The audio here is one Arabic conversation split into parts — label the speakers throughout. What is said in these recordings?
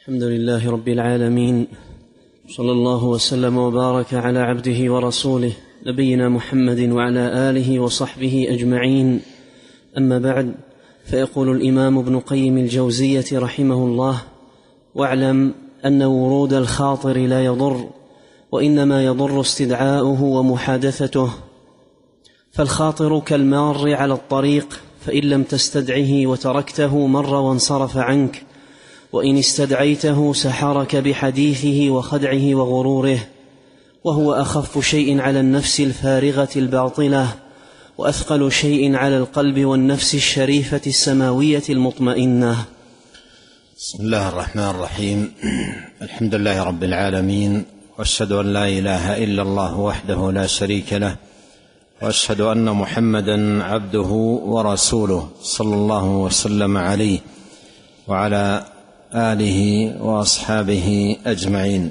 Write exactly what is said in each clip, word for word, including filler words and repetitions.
Speaker 1: الحمد لله رب العالمين، صلى الله وسلم وبارك على عبده ورسوله نبينا محمد وعلى آله وصحبه أجمعين. أما بعد، فيقول الإمام ابن قيم الجوزية رحمه الله: واعلم أن ورود الخاطر لا يضر، وإنما يضر استدعاؤه ومحادثته. فالخاطر كالمار على الطريق، فإن لم تستدعه وتركته مر وانصرف عنك، وإن استدعيته سحرك بحديثه وخدعه وغروره، وهو أخف شيء على النفس الفارغة الباطلة، وأثقل شيء على القلب والنفس الشريفة السماوية المطمئنة.
Speaker 2: بسم الله الرحمن الرحيم. الحمد لله رب العالمين، وأشهد أن لا إله إلا الله وحده لا شريك له، وأشهد أن محمدا عبده ورسوله صلى الله وسلم عليه وعلى آله وأصحابه أجمعين.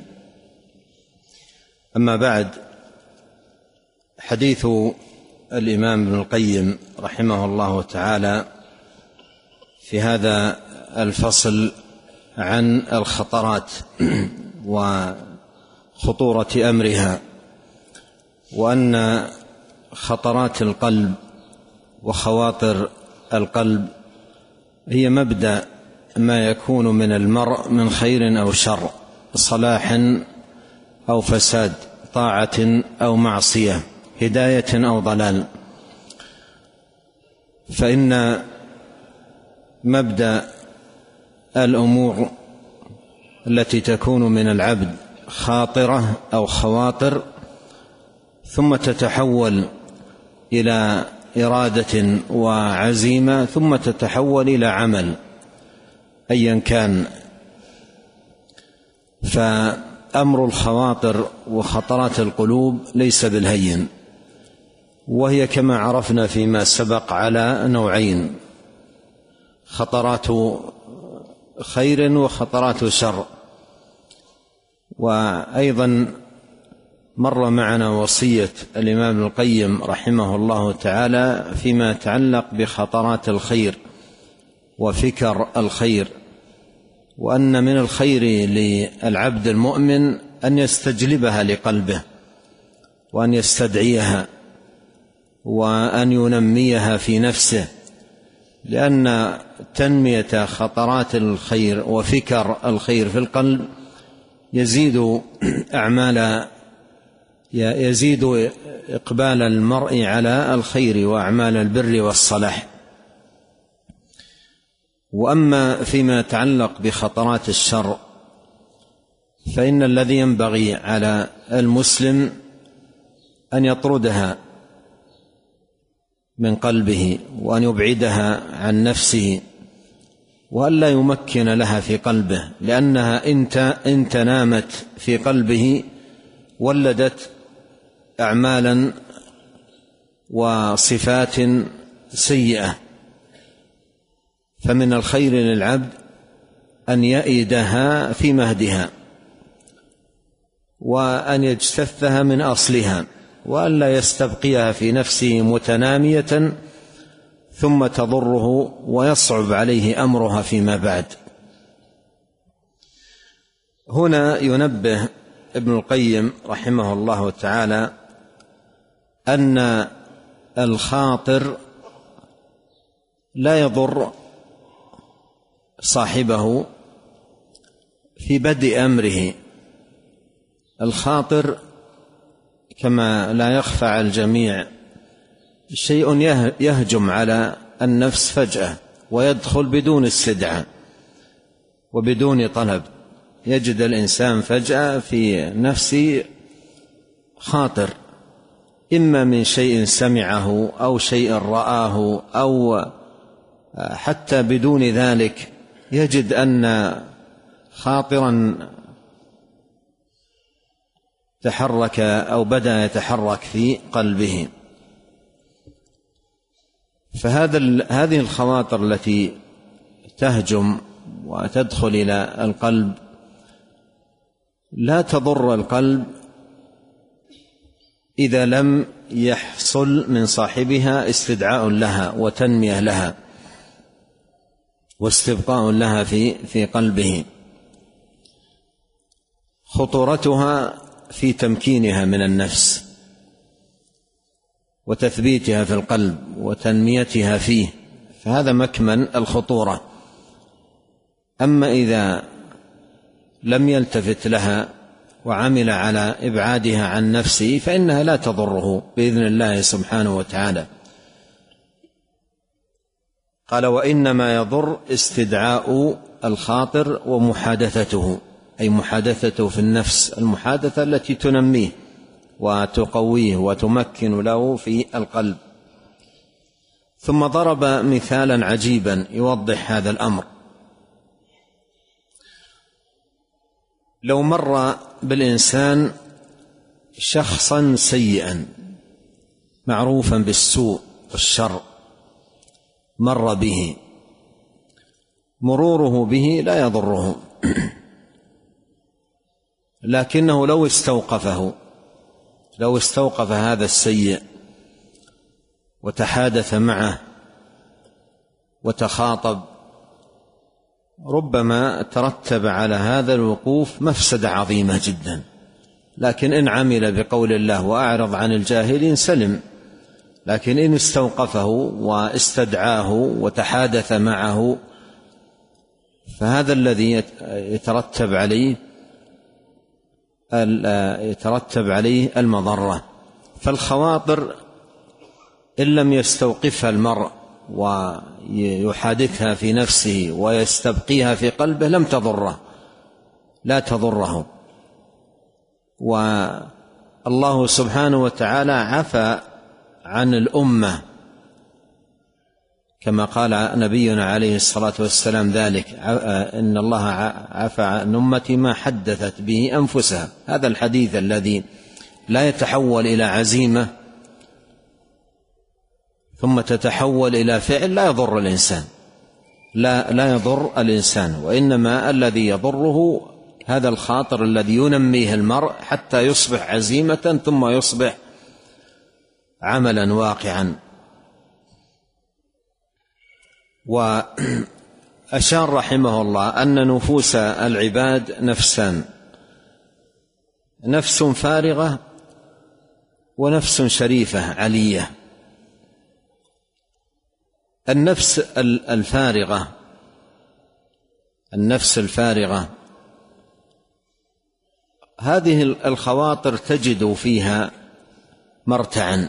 Speaker 2: أما بعد، حديث الإمام ابن القيم رحمه الله تعالى في هذا الفصل عن الخطرات وخطورة أمرها، وأن خطرات القلب وخواطر القلب هي مبدأ ما يكون من المرء من خير أو شر، صلاح أو فساد، طاعة أو معصية، هداية أو ضلال. فإن مبدأ الأمور التي تكون من العبد خاطرة أو خواطر، ثم تتحول إلى إرادة وعزيمة، ثم تتحول إلى عمل أيا كان. فأمر الخواطر وخطرات القلوب ليس بالهين، وهي كما عرفنا فيما سبق على نوعين: خطرات خير وخطرات شر. وأيضا مر معنا وصية الإمام ابن القيم رحمه الله تعالى فيما يتعلق بخطرات الخير وفكر الخير، وأن من الخير للعبد المؤمن أن يستجلبها لقلبه، وأن يستدعيها، وأن ينميها في نفسه، لأن تنمية خطرات الخير وفكر الخير في القلب يزيد أعمال يزيد إقبال المرء على الخير وأعمال البر والصلاح. وأما فيما يتعلق بخطرات الشر، فإن الذي ينبغي على المسلم أن يطردها من قلبه، وأن يبعدها عن نفسه، وأن لا يمكن لها في قلبه، لأنها إن تنامت في قلبه ولدت أعمالا وصفات سيئة. فمن الخير للعبد أن يئدها في مهدها، وأن يجتثها من أصلها، وأن لا يستبقيها في نفسه متنامية ثم تضره ويصعب عليه أمرها فيما بعد. هنا ينبه ابن القيم رحمه الله تعالى أن الخاطر لا يضر صاحبه في بدء أمره. الخاطر كما لا يخفى على الجميع شيء يهجم على النفس فجأة، ويدخل بدون استدعاء وبدون طلب. يجد الإنسان فجأة في نفسه خاطر، إما من شيء سمعه أو شيء رآه، أو حتى بدون ذلك يجد أن خاطرا تحرك أو بدأ يتحرك في قلبه. فهذا هذه الخواطر التي تهجم وتدخل إلى القلب لا تضر القلب إذا لم يحصل من صاحبها استدعاء لها وتنمية لها واستبقاء لها في في قلبه. خطورتها في تمكينها من النفس وتثبيتها في القلب وتنميتها فيه، فهذا مكمن الخطورة. أما إذا لم يلتفت لها وعمل على إبعادها عن نفسه فإنها لا تضره بإذن الله سبحانه وتعالى. قال: وإنما يضر استدعاء الخاطر ومحادثته، أي محادثته في النفس، المحادثة التي تنميه وتقويه وتمكن له في القلب. ثم ضرب مثالا عجيبا يوضح هذا الأمر. لو مر بالإنسان شخصا سيئا معروفا بالسوء والشر، مر به، مروره به لا يضره، لكنه لو استوقفه لو استوقف هذا السيء وتحادث معه وتخاطب، ربما ترتب على هذا الوقوف مفسدة عظيمة جدا. لكن إن عمل بقول الله وأعرض عن الجاهلين سلم، لكن إن استوقفه واستدعاه وتحادث معه فهذا الذي يترتب عليه يترتب عليه المضرة. فالخواطر إن لم يستوقفها المرء ويحادثها في نفسه ويستبقيها في قلبه لم تضره لا تضره. والله سبحانه وتعالى عفى عن الأمة كما قال نبينا عليه الصلاة والسلام ذلك: إن الله عفى عن أمتي ما حدثت به أنفسها. هذا الحديث الذي لا يتحول إلى عزيمة ثم تتحول إلى فعل لا يضر الإنسان لا, لا يضر الإنسان وإنما الذي يضره هذا الخاطر الذي ينميه المرء حتى يصبح عزيمة ثم يصبح عملا واقعا. وأشار رحمه الله أن نفوس العباد نفسان: نفس فارغة ونفس شريفة علية. النفس الفارغة النفس الفارغة هذه الخواطر تجد فيها مرتعا،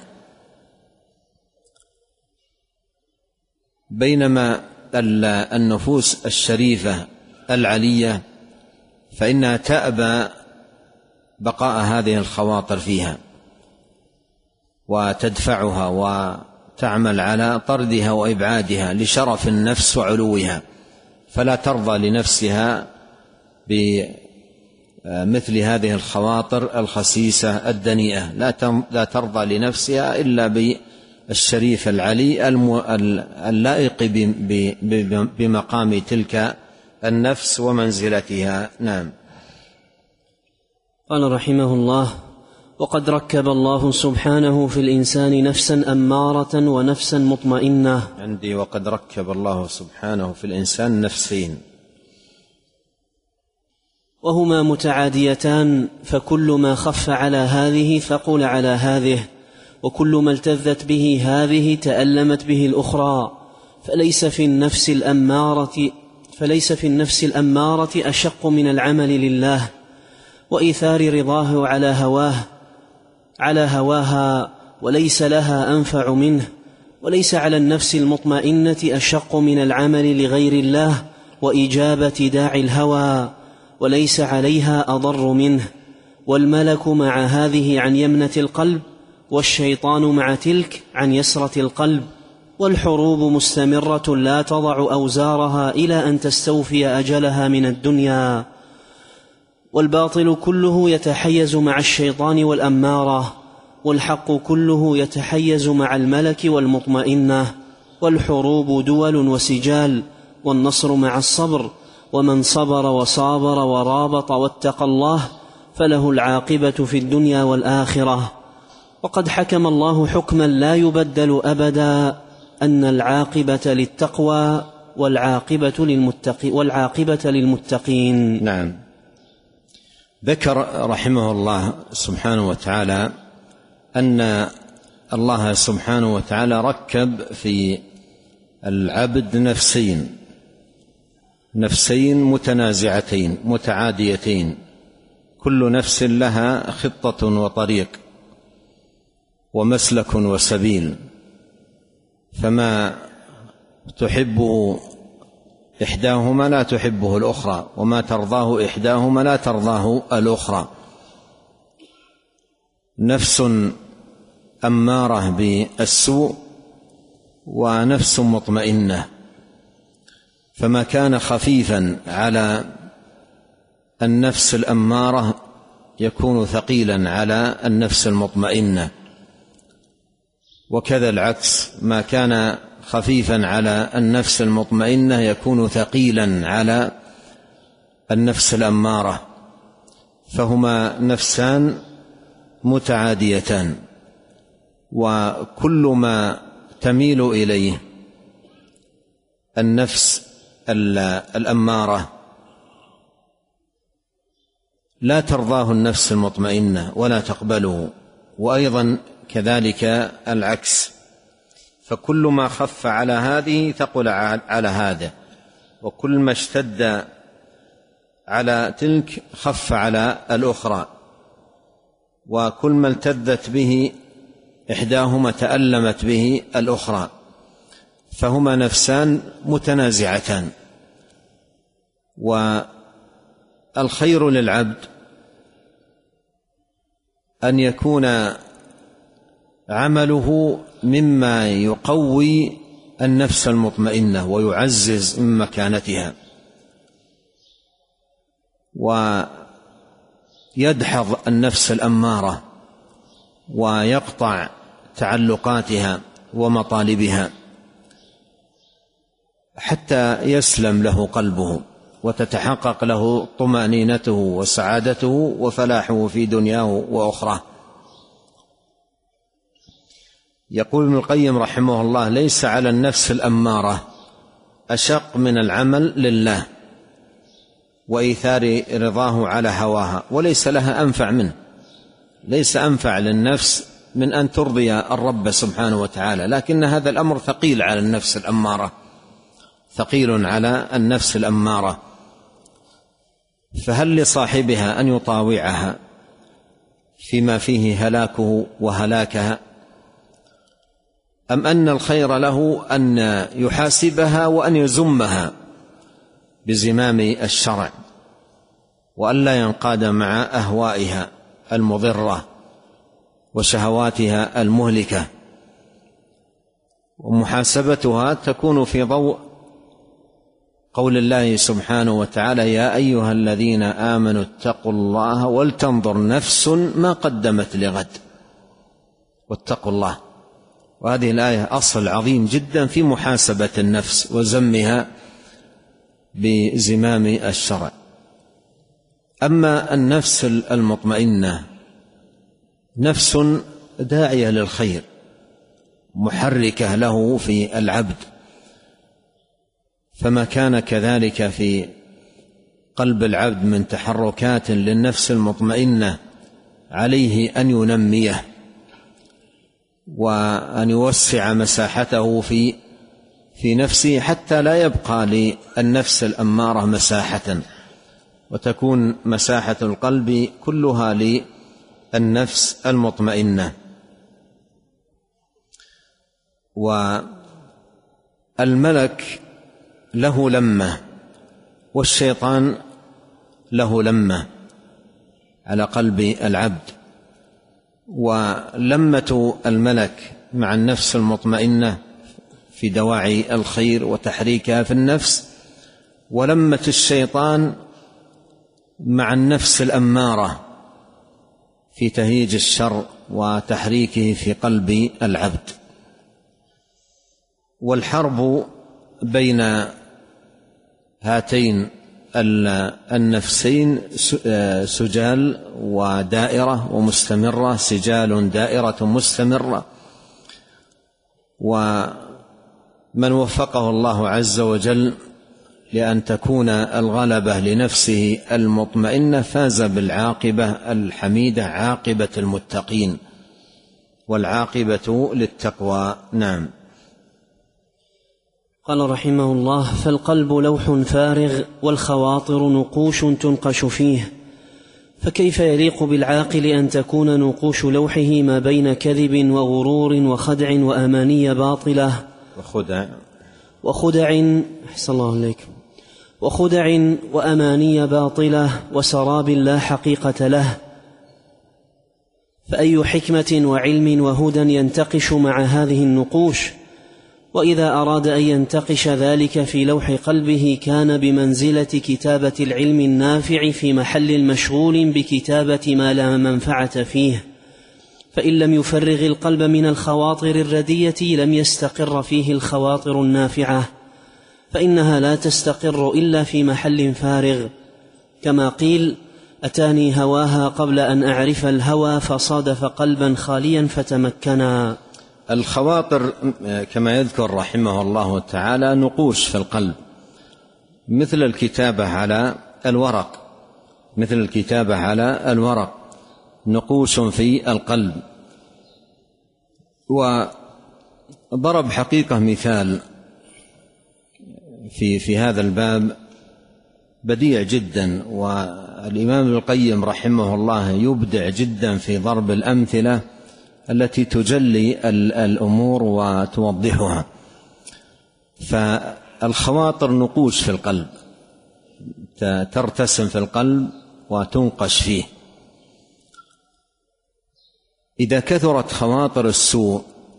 Speaker 2: بينما النفوس الشريفة العلية فإنها تأبى بقاء هذه الخواطر فيها وتدفعها وتعمل على طردها وإبعادها لشرف النفس وعلوها، فلا ترضى لنفسها بمثل هذه الخواطر الخسيسة الدنيئة، لا ترضى لنفسها إلا بالشريف العلي اللائق بمقام تلك النفس ومنزلتها. نعم.
Speaker 1: قال رحمه الله: وقد ركب الله سبحانه في الإنسان نفسا أمارة ونفسا مطمئنة.
Speaker 2: عندي وقد ركب الله سبحانه في الإنسان نفسين،
Speaker 1: وهما متعاديتان، فكل ما خف على هذه ثقل على هذه، وكل ما التذت به هذه تألمت به الأخرى، فليس في النفس الأمارة فليس في النفس الأمارة أشق من العمل لله وإيثار رضاه على هواه على هواها، وليس لها أنفع منه. وليس على النفس المطمئنة أشق من العمل لغير الله وإجابة داعي الهوى، وليس عليها أضر منه. والملك مع هذه عن يمنة القلب، والشيطان مع تلك عن يسرة القلب، والحروب مستمرة لا تضع أوزارها إلى أن تستوفي أجلها من الدنيا. والباطل كله يتحيز مع الشيطان والأمارة، والحق كله يتحيز مع الملك والمطمئنة. والحروب دول وسجال، والنصر مع الصبر، ومن صبر وصابر ورابط واتقى الله فله العاقبة في الدنيا والآخرة. وقد حكم الله حكما لا يبدل أبدا، أن العاقبة للتقوى والعاقبة للمتقين والعاقبة للمتقين.
Speaker 2: نعم. ذكر رحمه الله سبحانه وتعالى أن الله سبحانه وتعالى ركب في العبد نفسين نفسين متنازعتين متعاديتين، كل نفس لها خطة وطريق ومسلك وسبيل، فما تحبه إحداهما لا تحبه الأخرى، وما ترضاه إحداهما لا ترضاه الأخرى. نفس أمارة بالسوء ونفس مطمئنة، فما كان خفيفا على النفس الأمارة يكون ثقيلا على النفس المطمئنة، وكذا العكس، ما كان خفيفا على النفس المطمئنة يكون ثقيلا على النفس الأمارة، فهما نفسان متعاديتان، وكل ما تميل إليه النفس الأمارة لا ترضاه النفس المطمئنة ولا تقبله، وأيضا كذلك العكس، فكل ما خف على هذه ثقل على هذا، وكل ما اشتد على تلك خف على الأخرى، وكل ما التذت به إحداهما تألمت به الأخرى، فهما نفسان متنازعتان. والخير للعبد أن يكون عمله مما يقوي النفس المطمئنة ويعزز من مكانتها، ويدحض النفس الأمارة ويقطع تعلقاتها ومطالبها حتى يسلم له قلبه وتتحقق له طمأنينته وسعادته وفلاحه في دنياه وأخراه. يقول ابن القيم رحمه الله: ليس على النفس الأمارة أشق من العمل لله وإيثار رضاه على هواها، وليس لها أنفع منه، ليس أنفع للنفس من أن ترضي الرب سبحانه وتعالى، لكن هذا الأمر ثقيل على النفس الأمارة، ثقيل على النفس الأمارة، فهل لصاحبها أن يطاوعها فيما فيه هلاكه وهلاكها، أم أن الخير له أن يحاسبها وأن يزمها بزمام الشرع وأن لا ينقاد مع أهوائها المضرة وشهواتها المهلكة؟ ومحاسبتها تكون في ضوء قول الله سبحانه وتعالى: يا أيها الذين آمنوا اتقوا الله ولتنظر نفس ما قدمت لغد واتقوا الله. وهذه الآية أصل عظيم جدا في محاسبة النفس وزمها بزمام الشرع. أما النفس المطمئنة نفس داعية للخير محركة له في العبد، فما كان كذلك في قلب العبد من تحركات للنفس المطمئنة عليه أن ينميه وأن يوسع مساحته في في نفسه حتى لا يبقى للنفس الأمارة مساحة، وتكون مساحة القلب كلها للنفس المطمئنة. والملك له لمة والشيطان له لمة على قلب العبد، ولمة الملك مع النفس المطمئنة في دواعي الخير وتحريكها في النفس، ولمة الشيطان مع النفس الأمارة في تهيج الشر وتحريكه في قلب العبد. والحرب بين هاتين النفسين سجال ودائرة ومستمرة، سجال دائرة مستمرة، ومن وفقه الله عز وجل لأن تكون الغلبة لنفسه المطمئنة فاز بالعاقبة الحميدة، عاقبة المتقين، والعاقبة للتقوى. نعم.
Speaker 1: قال رحمه الله: فالقلب لوح فارغ والخواطر نقوش تنقش فيه، فكيف يليق بالعاقل أن تكون نقوش لوحه ما بين كذب وغرور وخدع وأماني باطلة
Speaker 2: وخدع
Speaker 1: وخدع أحسن الله عليكم وخدع وأماني باطلة وسراب لا حقيقة له، فأي حكمة وعلم وهدى ينتقش مع هذه النقوش؟ وإذا أراد أن ينتقش ذلك في لوح قلبه كان بمنزلة كتابة العلم النافع في محل مشغول بكتابة ما لا منفعة فيه، فإن لم يفرغ القلب من الخواطر الردية لم يستقر فيه الخواطر النافعة، فإنها لا تستقر إلا في محل فارغ، كما قيل: أتاني هواها قبل أن أعرف الهوى فصادف قلبا خاليا فتمكنا.
Speaker 2: الخواطر كما يذكر رحمه الله تعالى نقوش في القلب، مثل الكتابة على الورق مثل الكتابة على الورق نقوش في القلب. وضرب حقيقة مثال في في هذا الباب بديع جدا، والإمام ابن القيم رحمه الله يبدع جدا في ضرب الأمثلة التي تجلي الأمور وتوضحها. فالخواطر نقوش في القلب ترتسم في القلب وتنقش فيه. إذا كثرت خواطر السوء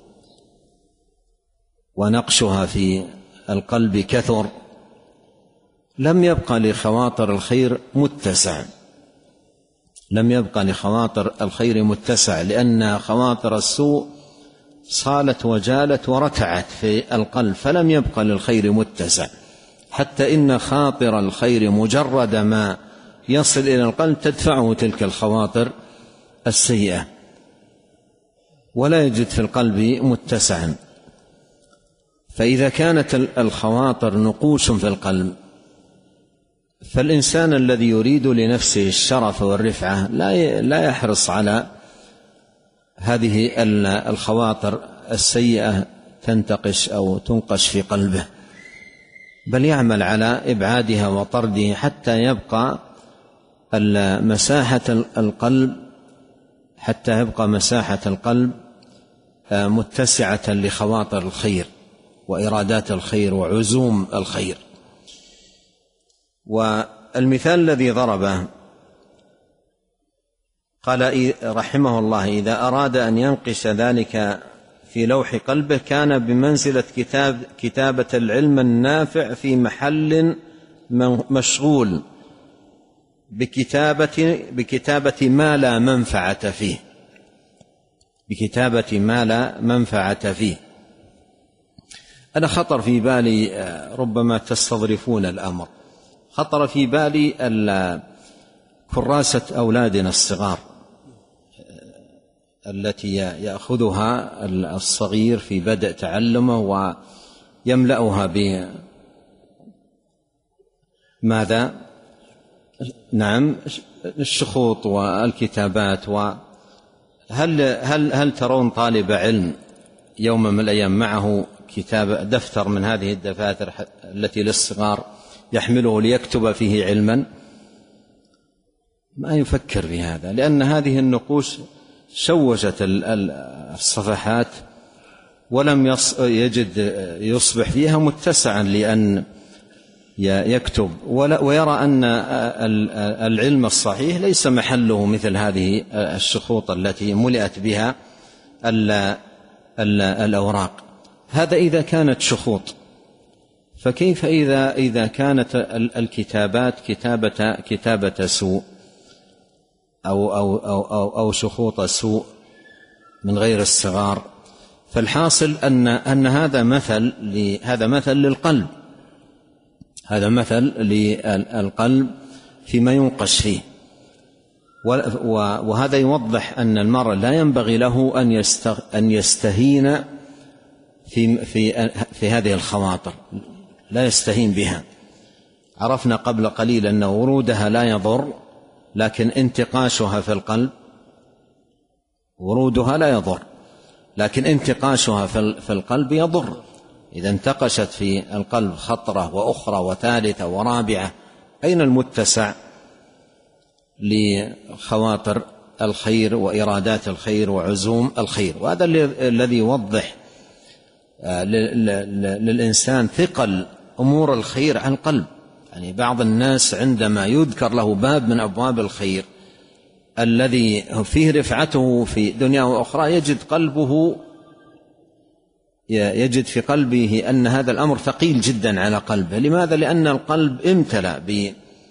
Speaker 2: ونقشها في القلب كثر لم يبقى لخواطر الخير متسع لم يبقى لخواطر الخير متسع لأن خواطر السوء صالت وجالت ورتعت في القلب، فلم يبقى للخير متسع، حتى إن خاطر الخير مجرد ما يصل إلى القلب تدفعه تلك الخواطر السيئة، ولا يجد في القلب متسعا. فإذا كانت الخواطر نقوش في القلب فالإنسان الذي يريد لنفسه الشرف والرفعة لا يحرص على هذه الخواطر السيئة تنتقش أو تنقش في قلبه، بل يعمل على إبعادها وطردها حتى يبقى مساحة القلب حتى يبقى مساحة القلب متسعة لخواطر الخير وإرادات الخير وعزوم الخير. والمثال الذي ضربه قال رحمه الله: إذا أراد أن ينقش ذلك في لوح قلبه كان بمنزلة كتاب كتابة العلم النافع في محل مشغول بكتابة بكتابة ما لا منفعة فيه بكتابة ما لا منفعة فيه. أنا خطر في بالي، ربما تستظرفون الأمر، خطر في بالي كراسة أولادنا الصغار التي يأخذها الصغير في بدء تعلمه ويملأها بماذا؟ نعم، الشخوط والكتابات. وهل هل هل ترون طالب علم يوم من الأيام معه كتاب دفتر من هذه الدفاتر التي للصغار يحمله ليكتب فيه علما؟ ما يفكر في هذا، لأن هذه النقوش شوشت الصفحات ولم يجد يصبح فيها متسعا لأن يكتب، ويرى أن العلم الصحيح ليس محله مثل هذه الشخوط التي ملئت بها الأوراق. هذا إذا كانت شخوط، فكيف إذا إذا كانت الكتابات كتابة كتابة سوء أو أو أو أو, أو شخوط سوء من غير الصغار؟ فالحاصل أن أن هذا مثل هذا مثل للقلب هذا مثل للقلب فيما ينقش فيه، وهذا يوضح أن المرء لا ينبغي له أن يستهين في في في هذه الخواطر، لا يستهين بها، عرفنا قبل قليل أن ورودها لا يضر، لكن انتقاشها في القلب، ورودها لا يضر لكن انتقاشها في القلب يضر. إذا انتقشت في القلب خطرة وأخرى وثالثة ورابعة، أين المتسع لخواطر الخير وإرادات الخير وعزوم الخير؟ وهذا الذي يوضح للإنسان ثقل أمور الخير عن القلب. يعني بعض الناس عندما يذكر له باب من أبواب الخير الذي فيه رفعته في دنيا وأخرى يجد قلبه يجد في قلبه أن هذا الأمر ثقيل جدا على قلبه. لماذا؟ لأن القلب امتلأ ب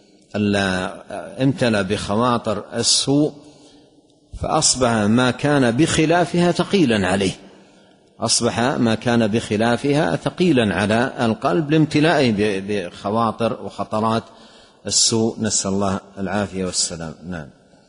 Speaker 2: امتلأ بخواطر السوء، فأصبح ما كان بخلافها ثقيلا عليه، أصبح ما كان بخلافها ثقيلا على القلب لامتلائه بخواطر وخطرات السوء، نسأل الله العافية والسلام. نعم.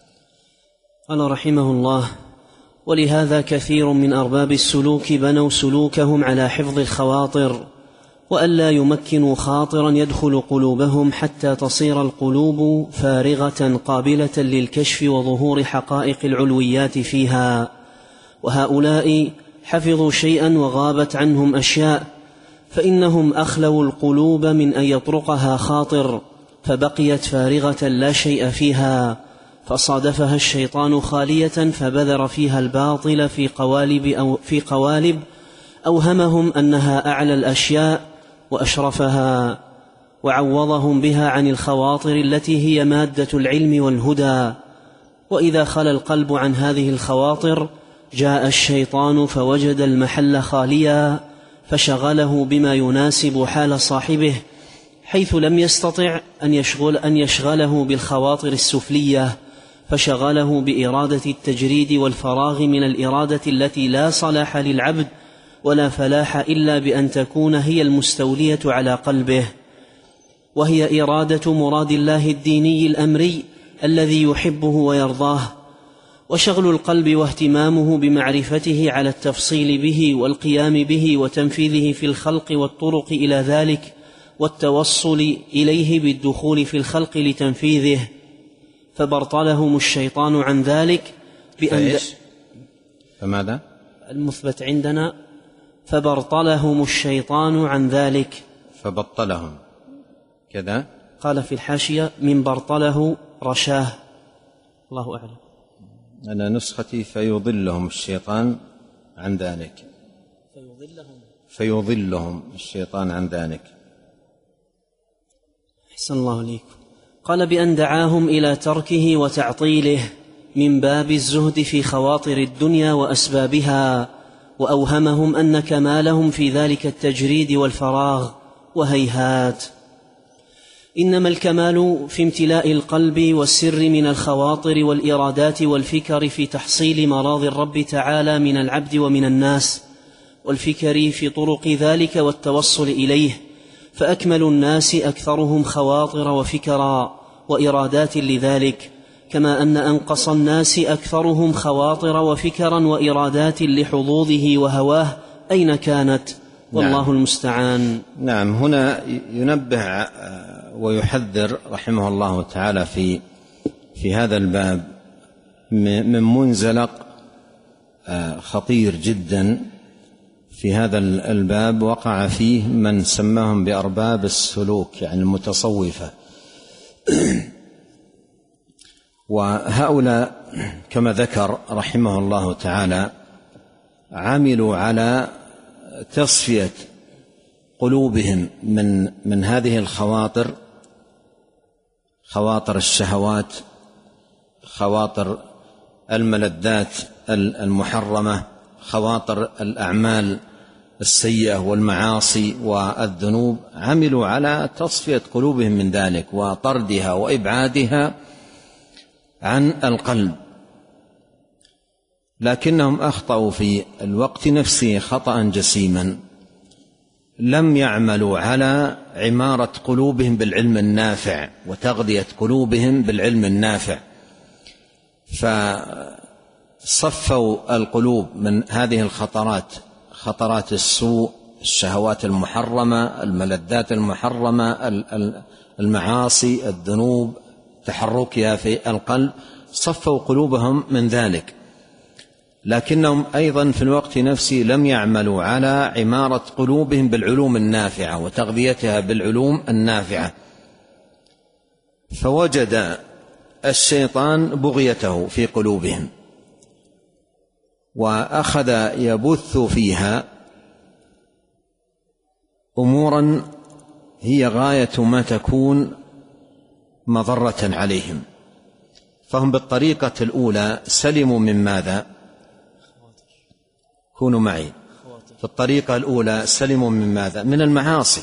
Speaker 1: قال رحمه الله: ولهذا كثير من أرباب السلوك بنوا سلوكهم على حفظ الخواطر، وألا يمكنوا خاطرا يدخل قلوبهم حتى تصير القلوب فارغة قابلة للكشف وظهور حقائق العلويات فيها. وهؤلاء حفظوا شيئا وغابت عنهم أشياء، فإنهم أخلوا القلوب من أن يطرقها خاطر، فبقيت فارغة لا شيء فيها، فصادفها الشيطان خالية فبذر فيها الباطل في قوالب, أو في قوالب أوهمهم أنها أعلى الأشياء وأشرفها، وعوضهم بها عن الخواطر التي هي مادة العلم والهدى. وإذا خلا القلب عن هذه الخواطر جاء الشيطان فوجد المحل خاليا، فشغله بما يناسب حال صاحبه، حيث لم يستطع أن يشغل أن يشغله بالخواطر السفلية، فشغله بإرادة التجريد والفراغ من الإرادة التي لا صلاح للعبد ولا فلاح إلا بأن تكون هي المستولية على قلبه، وهي إرادة مراد الله الديني الأمري الذي يحبه ويرضاه. وشغل القلب واهتمامه بمعرفته على التفصيل به والقيام به وتنفيذه في الخلق والطرق إلى ذلك، والتوصل إليه بالدخول في الخلق لتنفيذه، فبرطلهم الشيطان عن ذلك بأن
Speaker 2: فماذا؟
Speaker 1: المثبت عندنا فبرطلهم الشيطان عن ذلك،
Speaker 2: فبطلهم كذا.
Speaker 1: قال في الحاشية: من برطله رشاه. الله أعلم.
Speaker 2: أنا نسختي فيضلهم الشيطان عن ذلك،
Speaker 1: فيضلهم
Speaker 2: فيضلهم الشيطان عن ذلك.
Speaker 1: أحسن الله عليكم. قال: بأن دعاهم إلى تركه وتعطيله من باب الزهد في خواطر الدنيا وأسبابها، وأوهمهم أن كمالهم في ذلك التجريد والفراغ، وهيهات، إنما الكمال في امتلاء القلب والسر من الخواطر والإرادات والفكر في تحصيل مراض الرب تعالى من العبد ومن الناس، والفكر في طرق ذلك والتوصل إليه، فأكمل الناس أكثرهم خواطر وفكرا وإرادات لذلك، كما أن أنقص الناس أكثرهم خواطر وفكرا وإرادات لحظوظه وهواه أين كانت، والله نعم. المستعان.
Speaker 2: نعم. هنا ينبه ويحذر رحمه الله تعالى في في هذا الباب من منزلق خطير جدا. في هذا الباب وقع فيه من سماهم بأرباب السلوك، يعني المتصوفة، وهؤلاء كما ذكر رحمه الله تعالى عملوا على تصفية قلوبهم من من هذه الخواطر، خواطر الشهوات، خواطر الملذات المحرمة، خواطر الأعمال السيئة والمعاصي والذنوب. عملوا على تصفية قلوبهم من ذلك وطردها وإبعادها عن القلب، لكنهم أخطأوا في الوقت نفسه خطأ جسيما. لم يعملوا على عمارة قلوبهم بالعلم النافع وتغذية قلوبهم بالعلم النافع، فصفوا القلوب من هذه الخطرات، خطرات السوء الشهوات المحرمة، الملذات المحرمة، المعاصي، الذنوب، تحركها في القلب، صفوا قلوبهم من ذلك. لكنهم أيضا في الوقت نفسه لم يعملوا على عمارة قلوبهم بالعلوم النافعة وتغذيتها بالعلوم النافعة، فوجد الشيطان بغيته في قلوبهم وأخذ يبث فيها أمورا هي غاية ما تكون مضرة عليهم. فهم بالطريقة الأولى سلموا من ماذا؟ كونوا معي. في الطريقة الأولى سلموا من ماذا؟ من المعاصي.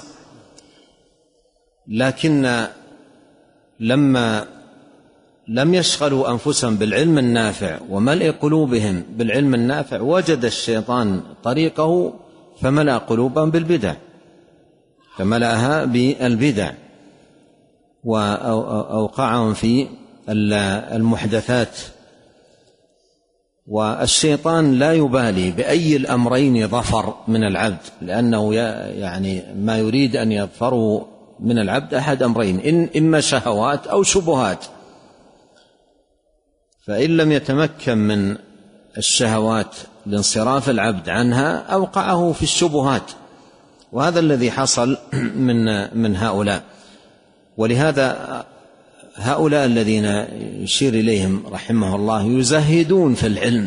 Speaker 2: لكن لما لم يشغلوا أنفسهم بالعلم النافع وملء قلوبهم بالعلم النافع، وجد الشيطان طريقه فملأ قلوبهم بالبدع، فملأها بالبدع وأوقعهم في المحدثات. والشيطان لا يبالي بأي الأمرين ظفر من العبد، لأنه يعني ما يريد أن يظفره من العبد أحد أمرين، إن إما شهوات أو شبهات. فإن لم يتمكن من الشهوات لانصراف العبد عنها أوقعه في الشبهات، وهذا الذي حصل من من هؤلاء. ولهذا هؤلاء الذين يشير إليهم رحمه الله يزهدون في العلم،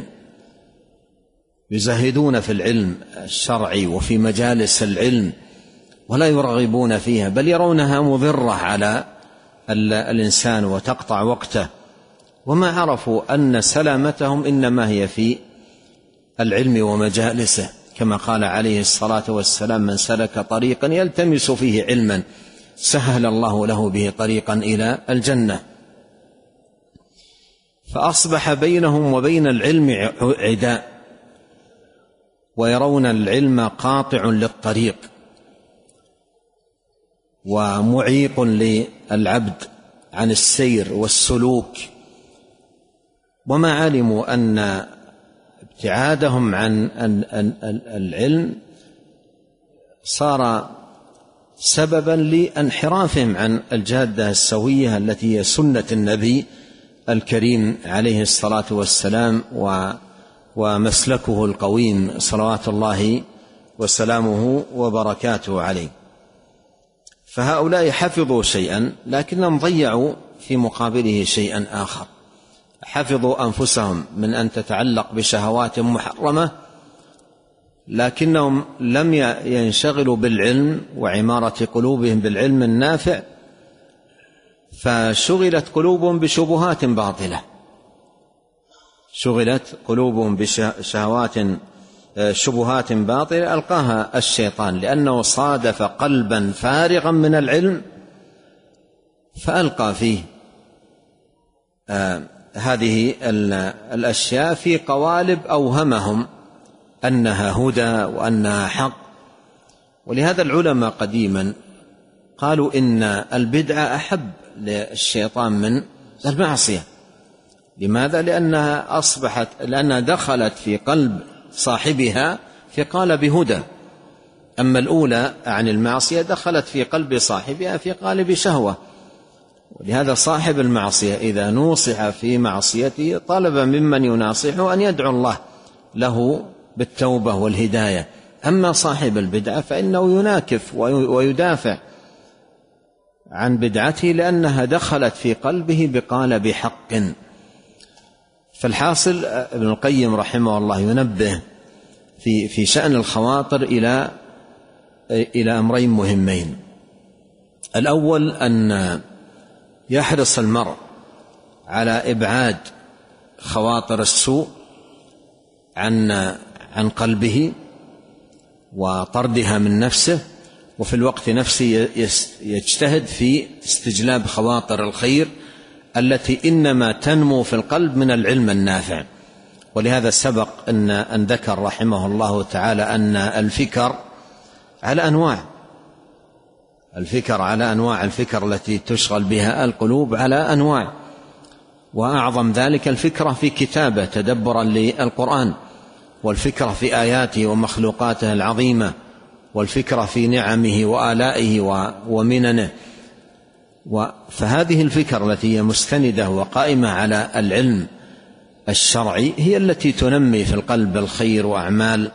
Speaker 2: يزهدون في العلم الشرعي وفي مجالس العلم ولا يرغبون فيها، بل يرونها مضرة على الإنسان وتقطع وقته، وما عرفوا أن سلامتهم إنما هي في العلم ومجالسه، كما قال عليه الصلاة والسلام: من سلك طريقا يلتمس فيه علما سهل الله له به طريقا إلى الجنة. فأصبح بينهم وبين العلم عداء، ويرون العلم قاطع للطريق ومعيق للعبد عن السير والسلوك، وما علموا أن ابتعادهم عن العلم صار سببا لانحرافهم عن الجادة السوية التي هي سنة النبي الكريم عليه الصلاة والسلام ومسلكه القويم صلوات الله وسلامه وبركاته عليه. فهؤلاء حفظوا شيئا لكنهم ضيعوا في مقابله شيئا آخر، حفظوا أنفسهم من أن تتعلق بشهوات محرمة، لكنهم لم ينشغلوا بالعلم وعمارة قلوبهم بالعلم النافع، فشغلت قلوبهم بشبهات باطلة، شغلت قلوبهم بشهوات شبهات باطلة ألقاها الشيطان، لأنه صادف قلبا فارغا من العلم فألقى فيه آه هذه الأشياء في قوالب أوهمهم أنها هدى وأنها حق. ولهذا العلماء قديما قالوا إن البدعة أحب للشيطان من المعصية. لماذا؟ لأنها أصبحت لأنها دخلت في قلب صاحبها في قالب هدى، أما الأولى عن المعصية دخلت في قلب صاحبها في قالب شهوة. ولهذا صاحب المعصية إذا نوصح في معصيته طلب ممن يناصحه أن يدعو الله له بالتوبة والهداية، أما صاحب البدعة فإنه يناكف ويدافع عن بدعته لأنها دخلت في قلبه بقالب حق. فالحاصل ابن القيم رحمه الله ينبه في في شأن الخواطر إلى إلى أمرين مهمين. الأول أن يحرص المرء على إبعاد خواطر السوء عن عن قلبه وطردها من نفسه، وفي الوقت نفسه يجتهد في استجلاب خواطر الخير التي إنما تنمو في القلب من العلم النافع. ولهذا سبق أن أن ذكر رحمه الله تعالى أن الفكر على أنواع، الفكر على أنواع، الفكر التي تشغل بها القلوب على أنواع، وأعظم ذلك الفكرة في كتابة تدبرا للقرآن، والفكرة في آياته ومخلوقاته العظيمة، والفكرة في نعمه وآلائه ومننه. فهذه الفكرة التي هي مستندة وقائمة على العلم الشرعي هي التي تنمي في القلب الخير وأعمال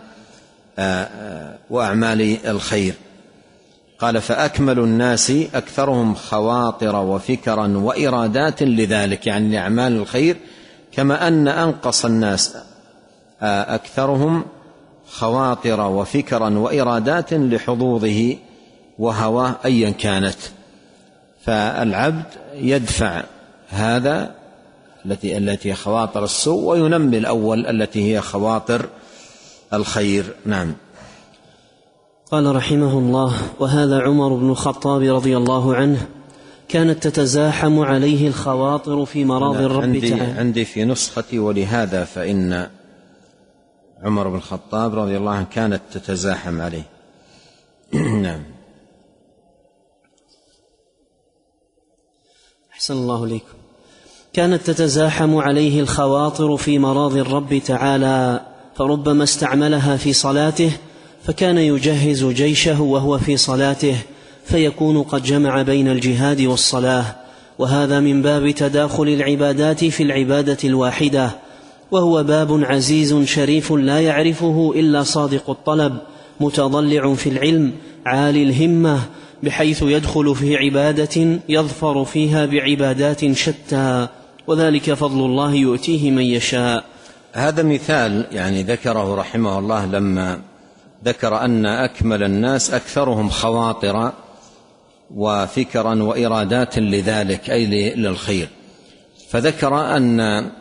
Speaker 2: وأعمال الخير. قال: فأكمل الناس أكثرهم خواطر وفكرا وإرادات لذلك، يعني لأعمال الخير، كما أن أنقص الناس أكثرهم خواطر وفكرا وإرادات لحظوظه وهواه أيا كانت. فالعبد يدفع هذا التي التي خواطر السوء وينمي الأول التي هي خواطر الخير. نعم.
Speaker 1: قال رحمه الله: وهذا عمر بن الخطاب رضي الله عنه كانت تتزاحم عليه الخواطر في مراضي الرب
Speaker 2: عندي
Speaker 1: تعالى.
Speaker 2: عندي في نسختي: ولهذا فإن عمر بن الخطاب رضي الله عنه كانت تتزاحم عليه. نعم.
Speaker 1: أحسن الله إليكم. كانت تتزاحم عليه الخواطر في مراضي الرب تعالى، فربما استعملها في صلاته فكان يجهز جيشه وهو في صلاته، فيكون قد جمع بين الجهاد والصلاة، وهذا من باب تداخل العبادات في العبادة الواحدة، وهو باب عزيز شريف لا يعرفه إلا صادق الطلب متضلع في العلم عالي الهمة، بحيث يدخل في عبادة يظفر فيها بعبادات شتى، وذلك فضل الله يؤتيه من يشاء.
Speaker 2: هذا مثال يعني ذكره رحمه الله لما ذكر أن أكمل الناس أكثرهم خواطر وفكرا وإرادات لذلك أي للخير، فذكر أن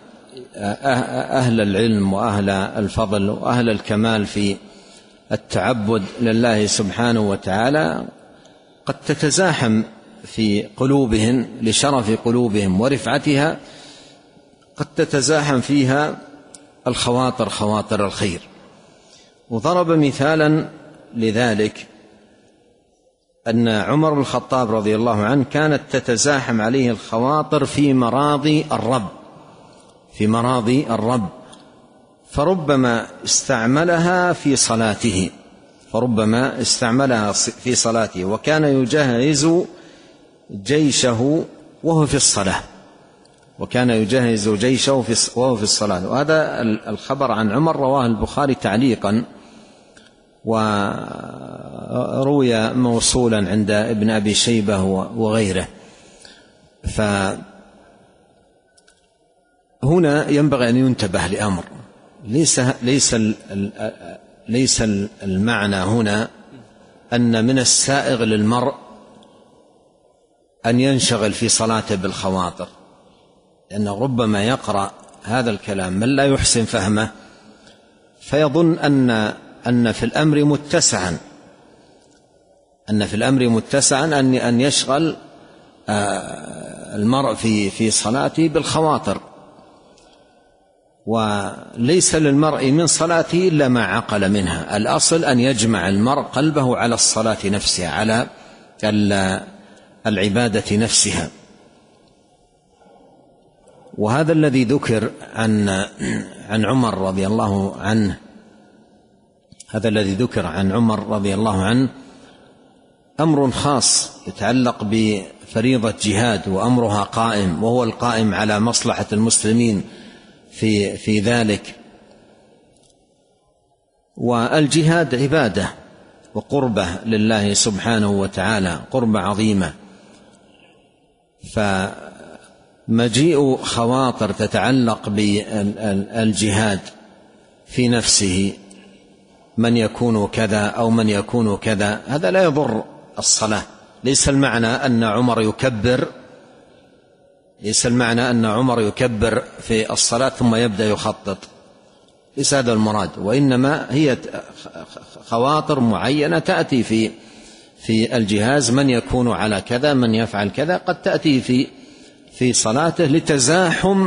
Speaker 2: أهل العلم وأهل الفضل وأهل الكمال في التعبد لله سبحانه وتعالى قد تتزاحم في قلوبهم لشرف قلوبهم ورفعتها، قد تتزاحم فيها الخواطر خواطر الخير. وضرب مثالا لذلك أن عمر بن الخطاب رضي الله عنه كانت تتزاحم عليه الخواطر في مراضي الرب في مراضي الرب فربما استعملها في صلاته فربما استعملها في صلاته وكان يجهز جيشه وهو في الصلاة وكان يجهز جيشه وهو في الصلاة. وهذا الخبر عن عمر رواه البخاري تعليقا، وروي موصولا عند ابن أبي شيبة وغيره. فهنا ينبغي أن ينتبه لأمر، ليس ليس ليس المعنى هنا أن من السائغ للمرء أن ينشغل في صلاته بالخواطر، لأنه ربما يقرأ هذا الكلام من لا يحسن فهمه فيظن أن أن في الأمر متسعا أن في الأمر متسعا أن أن يشغل المرء في في صلاته بالخواطر، وليس للمرء من صلاته إلا ما عقل منها. الأصل أن يجمع المرء قلبه على الصلاة نفسها، على العبادة نفسها. وهذا الذي ذكر عن عن عمر رضي الله عنه هذا الذي ذكر عن عمر رضي الله عنه أمر خاص يتعلق بفريضة جهاد، وأمرها قائم، وهو القائم على مصلحة المسلمين في في ذلك. والجهاد عبادة وقربة لله سبحانه وتعالى، قربة عظيمة. فمجيء خواطر تتعلق بالجهاد في نفسه، من يكون كذا أو من يكون كذا، هذا لا يضر الصلاة. ليس المعنى أن عمر يكبر ليس المعنى أن عمر يكبر في الصلاة ثم يبدأ يخطط، ليس هذا المراد، وإنما هي خواطر معينة تأتي في في الجهاز، من يكون على كذا، من يفعل كذا، قد تأتي في في صلاته لتزاحم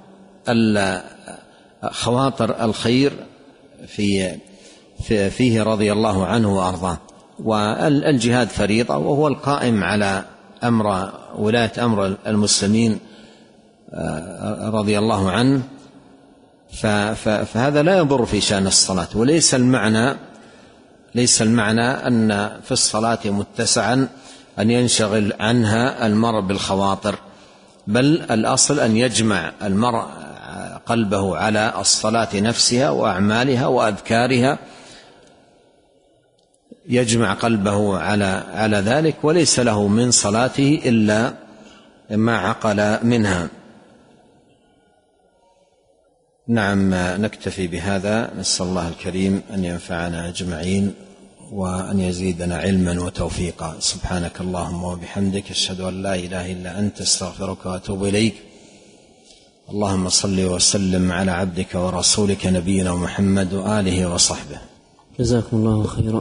Speaker 2: خواطر الخير في فيه رضي الله عنه وأرضاه. والجهاد فريضة، وهو القائم على أمر ولاية أمر المسلمين رضي الله عنه، فهذا لا يضر في شأن الصلاة. وليس المعنى ليس المعنى أن في الصلاة متسعا أن ينشغل عنها المرء بالخواطر، بل الأصل أن يجمع المرء قلبه على الصلاة نفسها وأعمالها وأذكارها، يجمع قلبه على على ذلك، وليس له من صلاته إلا ما عقل منها. نعم، نكتفي بهذا. نسأل الله الكريم أن ينفعنا أجمعين وأن يزيدنا علما وتوفيقا. سبحانك اللهم وبحمدك، أشهد أن لا إله إلا أنت، استغفرك وأتوب إليك. اللهم صل وسلم على عبدك ورسولك نبينا محمد وآله وصحبه.
Speaker 1: جزاكم الله خيرا.